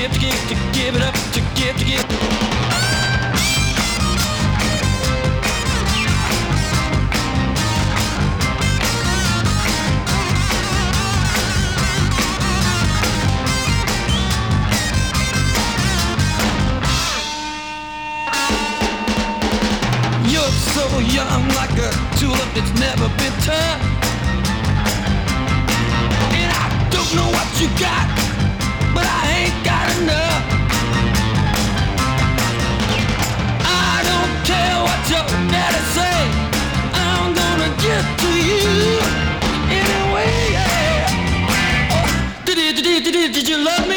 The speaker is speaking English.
give it up, to give. You're so young, like a tulip that's never been turned. And I don't know what you got, but I ain't got enough. I don't care what your daddy say, I'm gonna get to you anyway, yeah. Oh, did you love me?